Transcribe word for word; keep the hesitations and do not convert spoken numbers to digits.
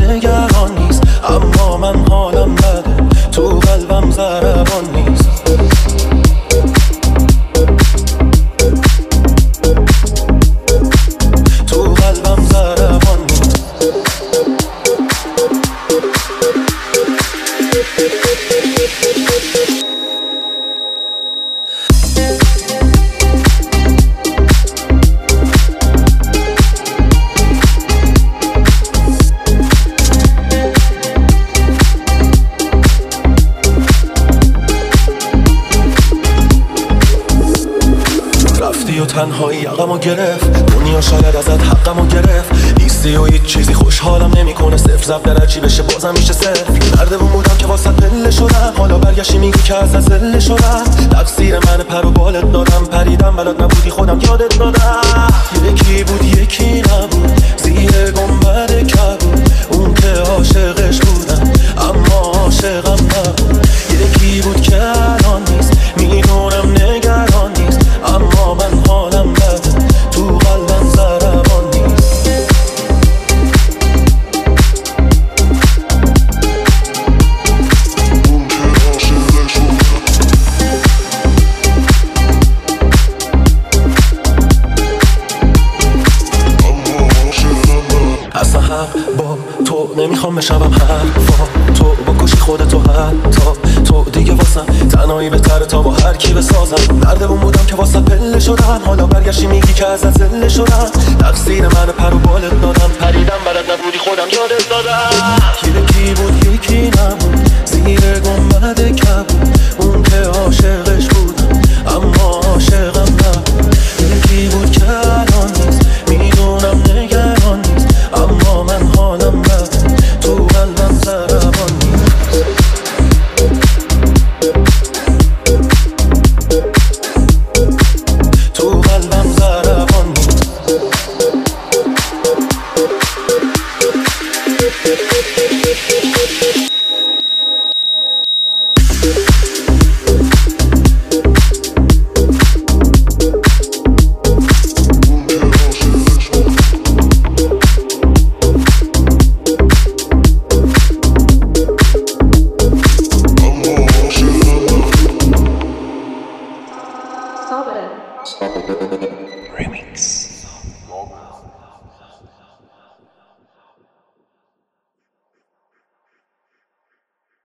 نگران نیست، اما من حالم بده، تو قلبم ضربان نیست. تو قلبم ضربان نیست. رفتی و تنهایی یقمو گرفت، دنیا شاید ازت حقمو گرفت. نیستی و هیچ چیزی خوشحالم نمیکنه، صفر ضرب در هرچی بشه بازم میشه صفر. مرده بودم که واسه پله شدم، حالا برگشتی میگی که از ازله شدم. تقصیر من پر و بالت دادم، پریدم بلد نبودی خودم یادت دادم. یکی بود یکی نبود، زیر گنبد کبود، اون که عاشقش بودم اما عاشقم نبود. یکی بود که الان نیست، میدونم نگران نیست، اما من حالم بده، تو قلبم ضربان نیست. اون که عاشقش بودم اما عاشقم نبود. اصلا حق با تو نمیخوام بشنوم حرفا، تو بکشی خودتو حتی تو دیگه واسم تنهایی بهتره تا با هر کی بسازم. نردبون بودم که واسه پله شدم، حالا برگشتی میگی که از ازله شدم. تقصیر من پر و بالت دادم، پریدم بلد نبودی خودم یادت دادم. یکی بود یکی نبود، زیر گنبد کبود، اون که عاشقش بودم اما عاشقم نبود. یکی بود که الان نیست، میدونم نگران نیست، اما من حالم بده، تو قلبم ضربان نیست. تو قلبم ضربان نیست.